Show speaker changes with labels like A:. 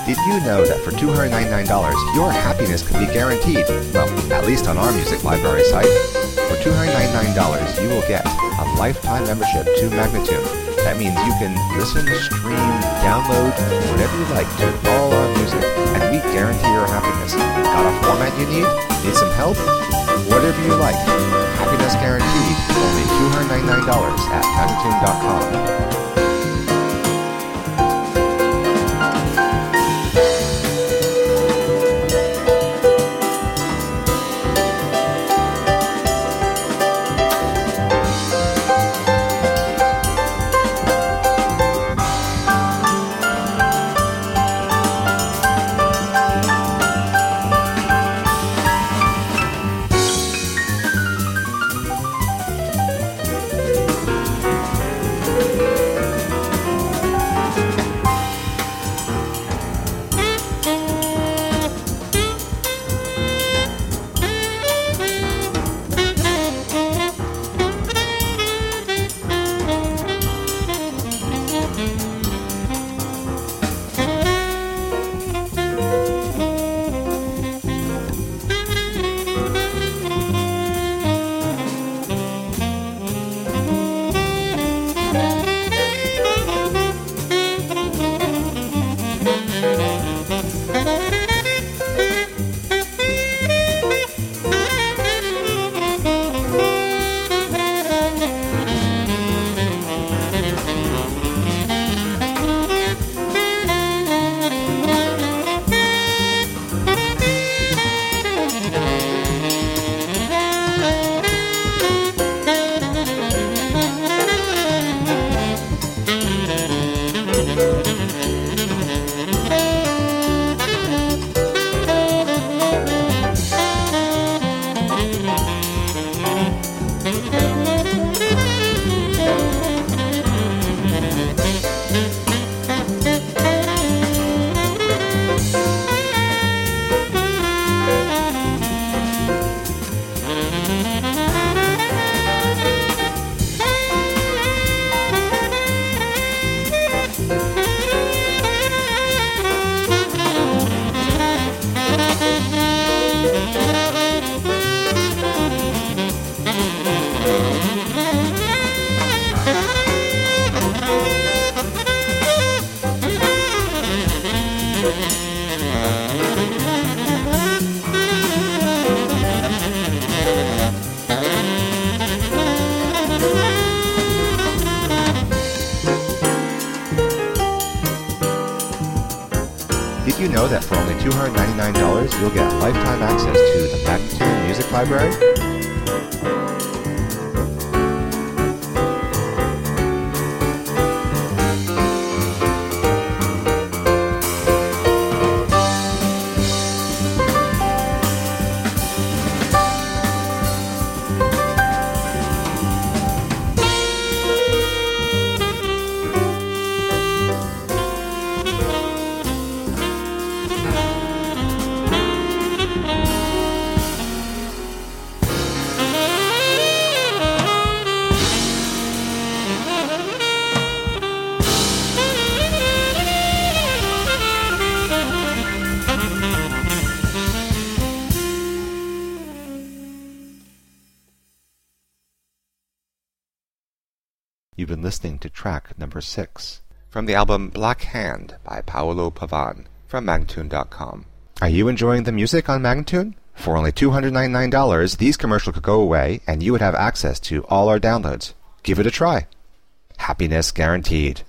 A: Did you know that for $299, your happiness can be guaranteed? Well, at least on our music library site. For $299, you will get a lifetime membership to Magnatune. That means you can listen, stream, download, whatever you like to all our music, and we guarantee your happiness. Got a format you need? Need some help? Whatever you like. Happiness guaranteed. Only $299 at Magnatune.com. Did you know that for only $299 you'll get lifetime access to the Magnatune Music Library? You've been listening to track number 6 from the album Black Hand by Paolo Pavan from Magnatune.com. Are you enjoying the music on Magnatune? For only $299, these commercials could go away and you would have access to all our downloads. Give it a try. Happiness guaranteed.